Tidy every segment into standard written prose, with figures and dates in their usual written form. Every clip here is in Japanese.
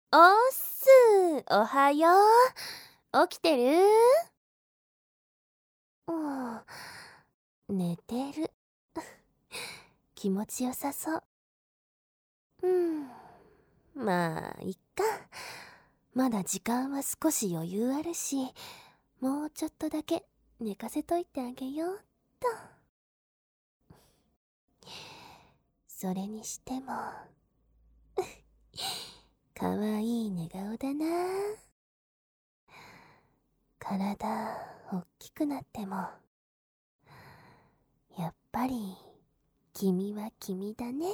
おっすー、おはよう。起きてる？寝てる。気持ちよさそう。まあいっか。まだ時間は少し余裕あるし、もうちょっとだけ寝かせといてあげようっと。それにしてもかわいい寝顔だな。体おっきくなってもやっぱり君は君だね。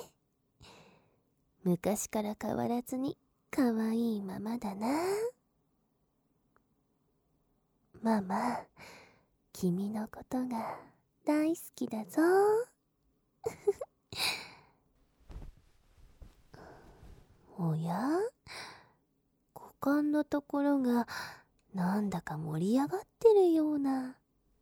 昔から変わらずに可愛いままだな。ママ、君のことが大好きだぞ。おや？股間のところがなんだか盛り上がってるような。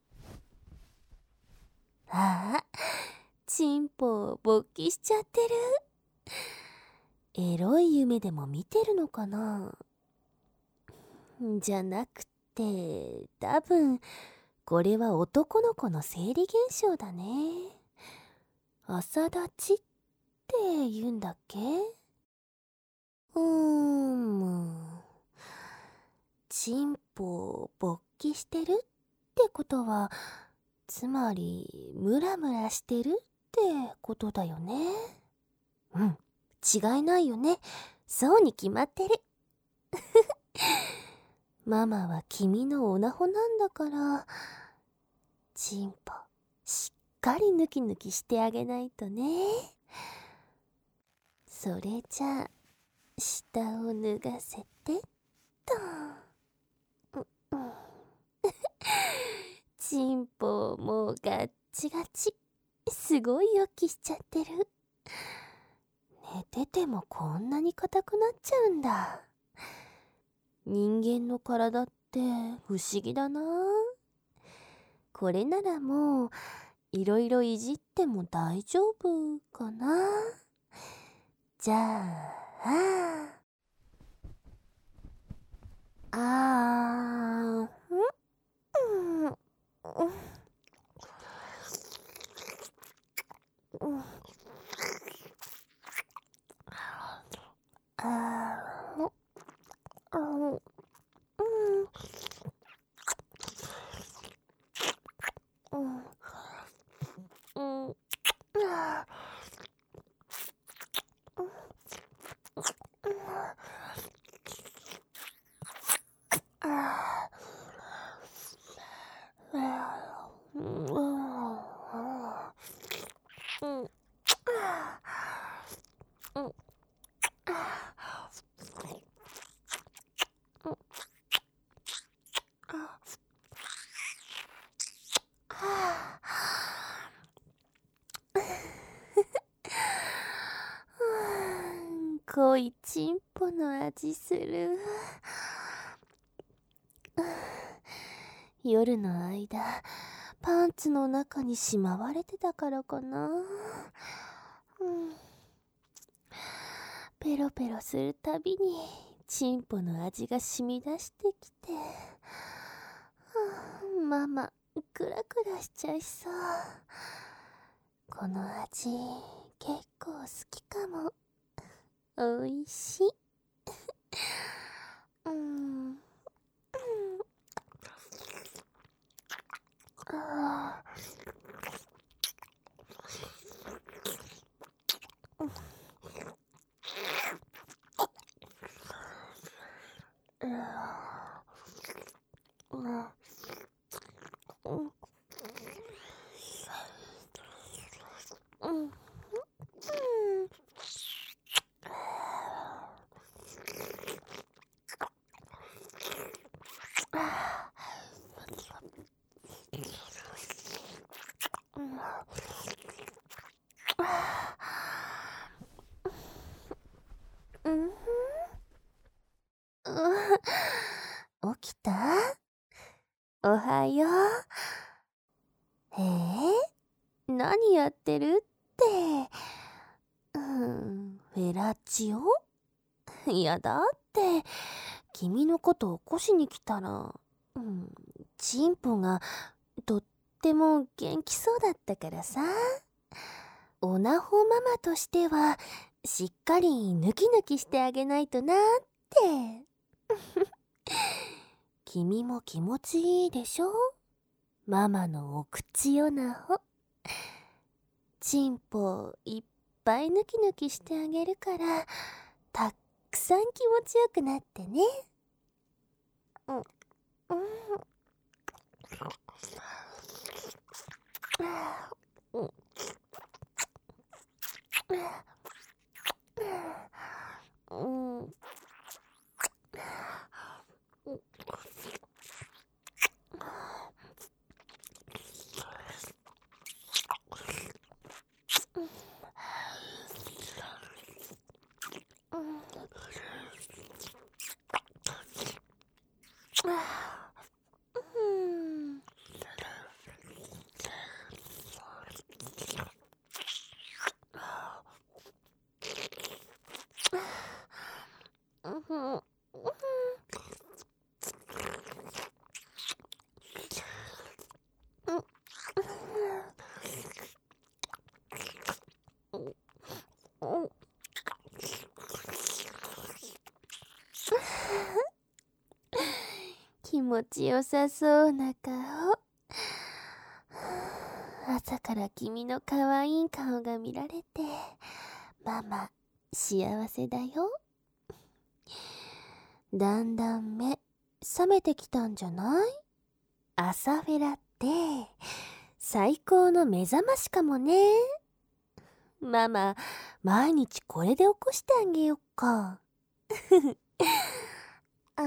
ああ、チンポ勃起しちゃってる。エロい夢でも見てるのかな？じゃなくて、多分これは男の子の生理現象だね。朝立ちって言うんだっけ？チンポ勃起してるってことは、つまりムラムラしてるってことだよね。違いないよね。そうに決まってる。ママは君のオナホなんだから、チンポしっかりヌキヌキしてあげないとね。それじゃあ下を脱がせてっと。チンポもうガッチガチ。すごいよきしちゃってる。寝ててもこんなに硬くなっちゃうんだ。人間の体って不思議だな。これならもういろいろいじっても大丈夫かな。じゃああーん濃いチンポの味する。夜の間パンツの中にしまわれてたからかな。ペロペロするたびにチンポの味が染み出してきて、ママクラクラしちゃいそう。この味結構好きかも。おいしい。起きた？おはよう。何やってるって。フェラチオ？ いやだって君のこと起こしに来たら、チンポがとっても元気そうだったからさ。おなほママとしてはしっかりヌキヌキしてあげないとなって君も気持ちいいでしょ、ママのお口おなほ。チンポいっぱいヌキヌキしてあげるからたっくさん気持ちよくなってね。うんうんうん気持ちよさそうな顔。朝から君の可愛い顔が見られてママ幸せだよ。だんだん目覚めてきたんじゃない？朝フェラって最高の目覚ましかもね。ママ毎日これで起こしてあげよっか。うん。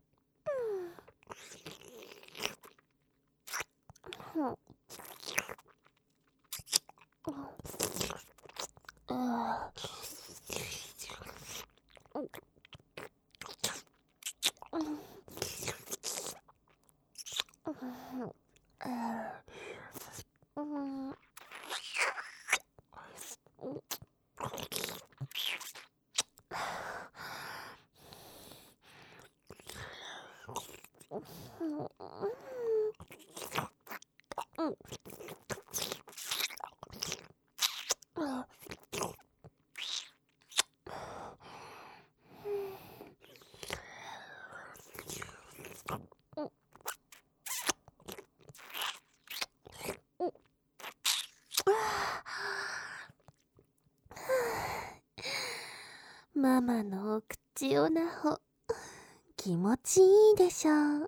ママのお口おなほ気持ちいいでしょ。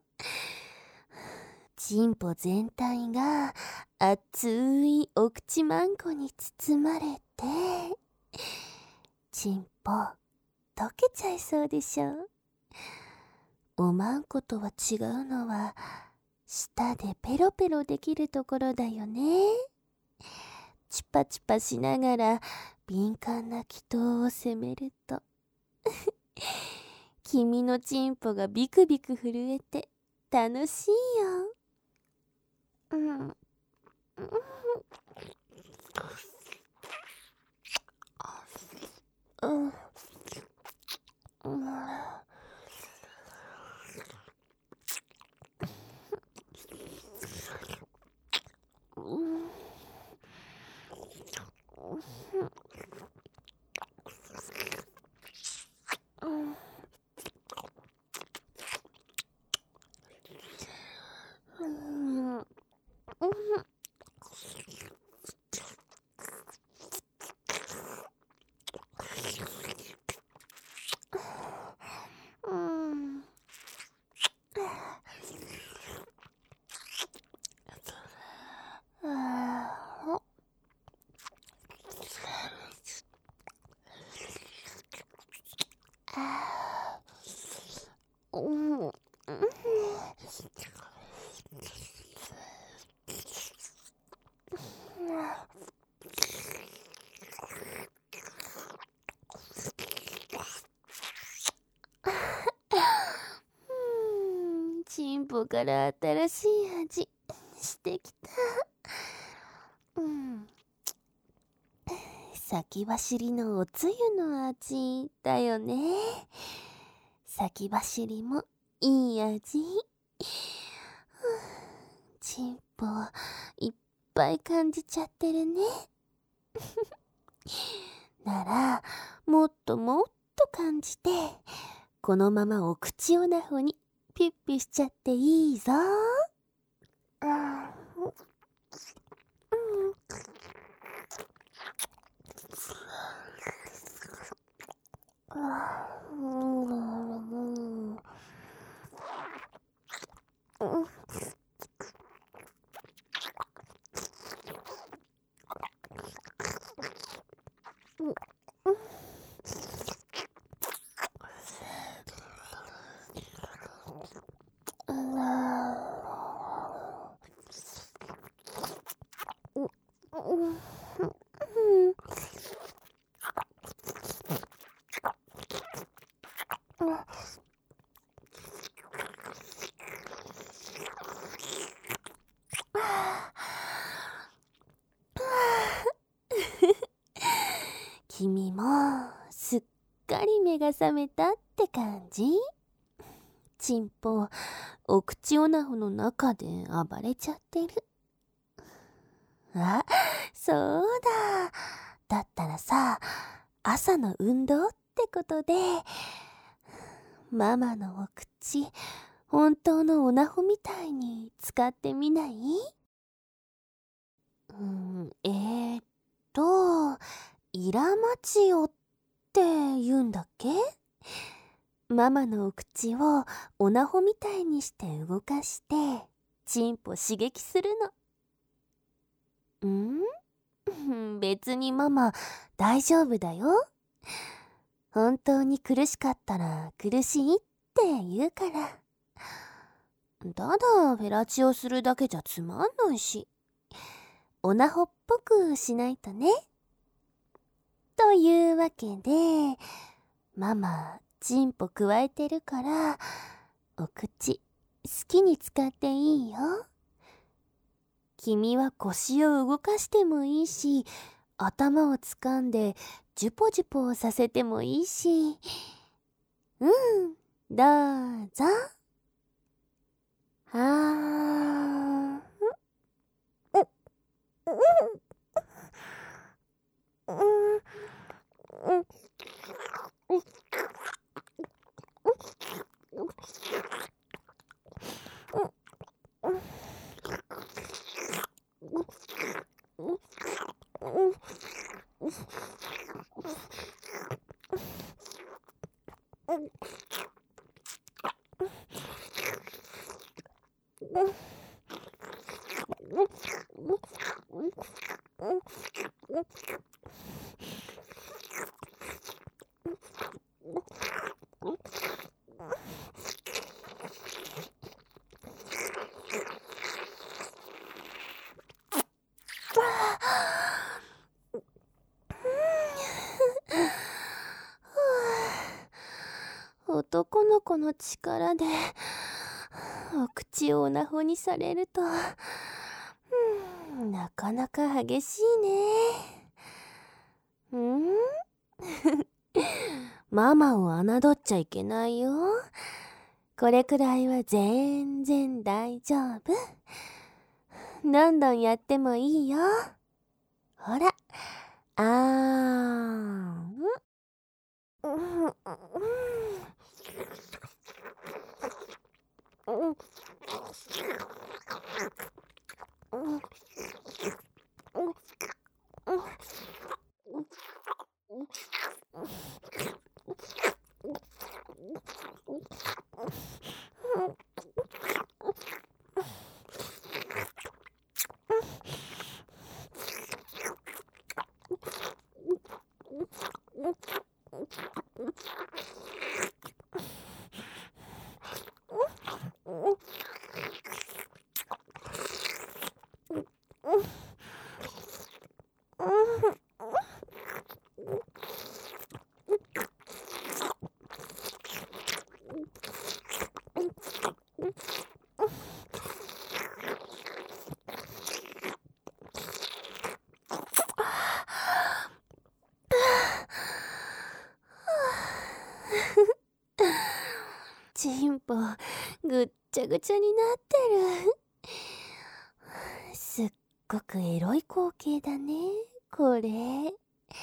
チンポ全体が熱いお口マンコに包まれてチンポ溶けちゃいそうでしょ。おまんことは違うのは舌でペロペロできるところだよね。チュパチュパしながら敏感な気筒を責めると君のチンポがビクビク震えて楽しいよ。チンポから新しい味してきた。 先走りのおつゆの味だよね。先走りもいい味。チンポいっぱい感じちゃってるね。ならもっともっと感じて、このままお口をなほにピッピしちゃっていいぞ。君もすっかり目が覚めたって感じ？チンポお口おなほの中で暴れちゃってる。あ、そうだ。だったらさ、朝の運動ってことで、ママのお口本当のおなほみたいに使ってみない？ーっとイラマチオって言うんだっけ？ママのお口をおなほみたいにして動かしてチンポ刺激するの。別にママ大丈夫だよ。本当に苦しかったら苦しいって言うから。ただフェラチオするだけじゃつまんないし、おなほっぽくしないとね。というわけで、ママチンポくわえてるから、お口好きに使っていいよ。君は腰を動かしてもいいし、頭を掴んでジュポジュポさせてもいいし、どうぞ。はー。男の子の力でお口をおなほにされると、なかなか激しいね。ママを侮っちゃいけないよ。これくらいは全然大丈夫。どんどんやってもいいよ。ほら、あーん。 チンポぐっちゃぐちゃになってる。すっごくエロい光景だね、これ。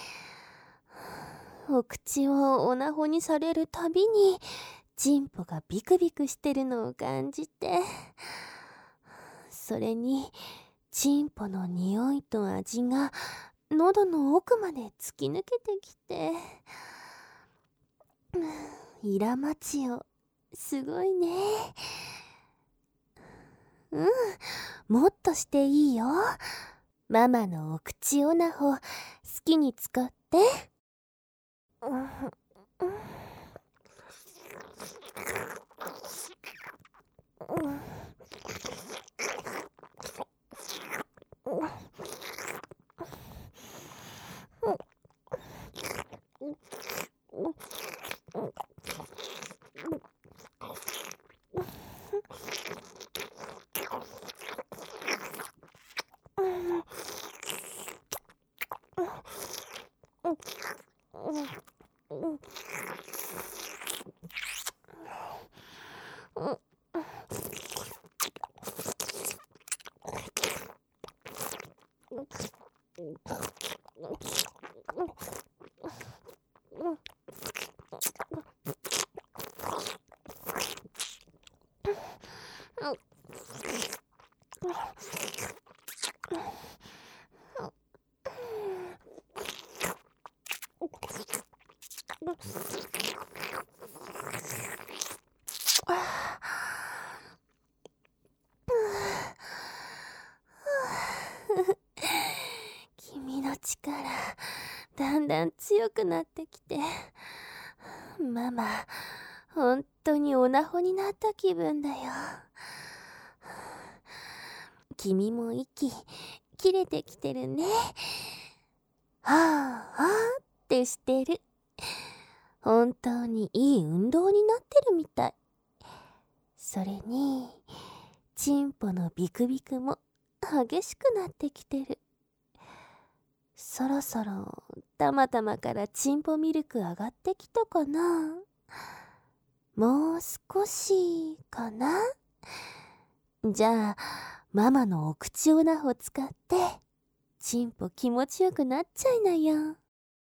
お口をオナホにされるたびにチンポがビクビクしてるのを感じて、それにチンポの匂いと味が喉の奥まで突き抜けてきて、イラマチオすごいね。もっとしていいよ。ママのお口オナホ好きに使って。君の力だんだん強くなってきて、ママ本当にオナホになった気分だよ。君も息切れてきてるね。はあはあってしてる。本当にいい運動になってるみたい。それにチンポのビクビクも激しくなってきてる。そろそろたまたまからチンポミルク上がってきたかな。もう少しかな。じゃあママのお口オナホ使ってチンポ気持ちよくなっちゃいなよ。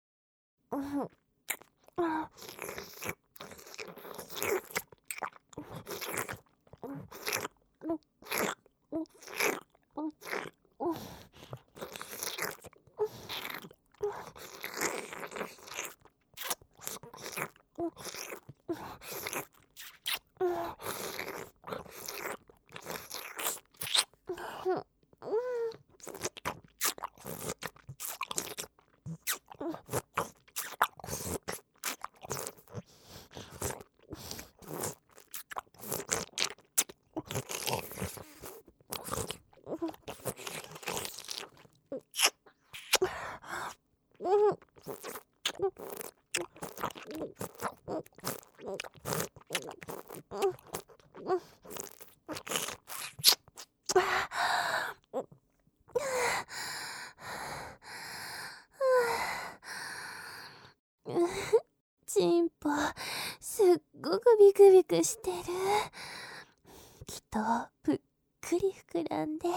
チンポすっごくビクビクしてる。きっとぷっくり膨らんで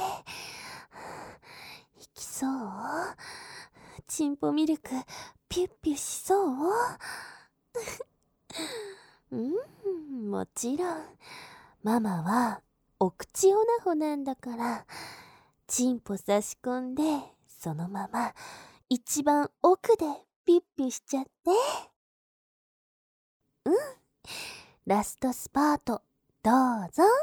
いきそう。チンポミルクピュッピュしそうもちろんママはお口オナホなんだから、チンポ差し込んでそのまま一番奥でピュッピュしちゃって。ラストスパートどうぞ。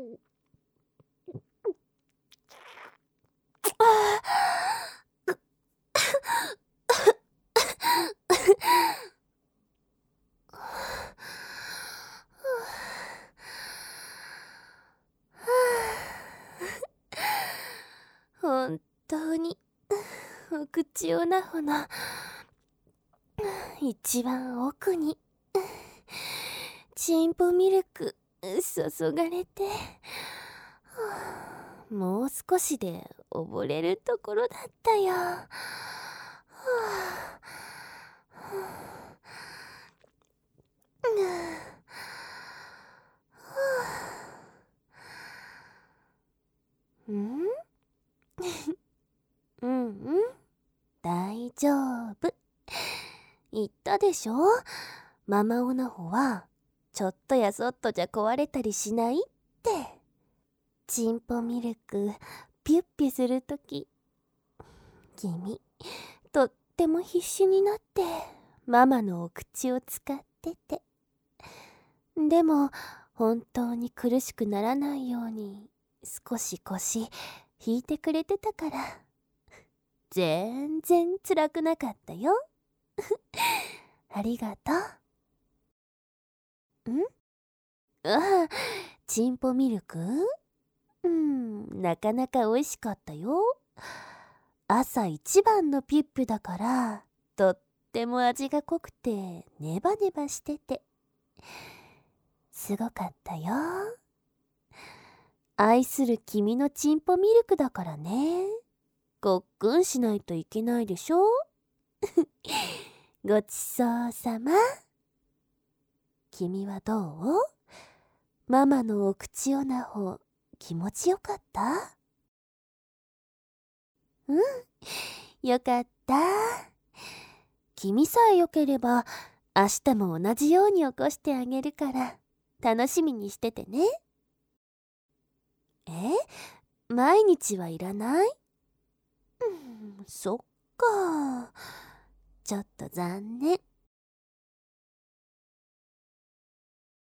本当にお口オナホの一番奥にチンポミルク注がれて、もう少しで溺れるところだったよ。うんうんうん、大丈夫。言ったでしょ、ママオナホはちょっとやそっとじゃ壊れたりしないって。チンポミルクピュッピュするとき、君とっても必死になってママのお口を使ってて、でも本当に苦しくならないように少し腰引いてくれてたから、全然辛くなかったよ。ありがとう。ああ、チンポミルク？なかなか美味しかったよ。朝一番のピップだから、とっても味が濃くてネバネバしてて、すごかったよ。愛する君のチンポミルクだからね。ごっくんしないといけないでしょ。ごちそうさま。君はどう？ママのお口オナホ気持ちよかった？よかった。君さえよければ明日も同じように起こしてあげるから楽しみにしててね。毎日はいらない？そっか。ちょっと残念。